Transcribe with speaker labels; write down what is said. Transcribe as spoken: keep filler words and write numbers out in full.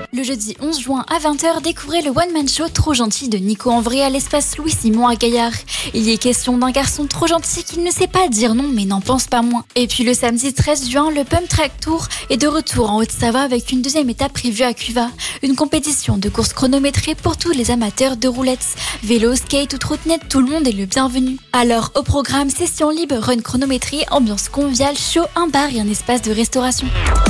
Speaker 1: Le jeudi onze juin à vingt heures, découvrez le one-man show Trop gentil de Nico en vrai à l'espace Louis-Simon à Gaillard. Il y est question d'un garçon trop gentil qui ne sait pas dire non mais n'en pense pas moins. Et puis le samedi treize juin, le Pump Track Tour est de retour en Haute-Savoie avec une deuxième étape prévue à Cuvas. Une compétition de course chronométrée pour tous les amateurs de roulettes. Vélo, skate ou trottinette, tout le monde est le bienvenu. Alors au programme, session libre, run chronométrie, ambiance conviviale, show, un bar et un espace de restauration.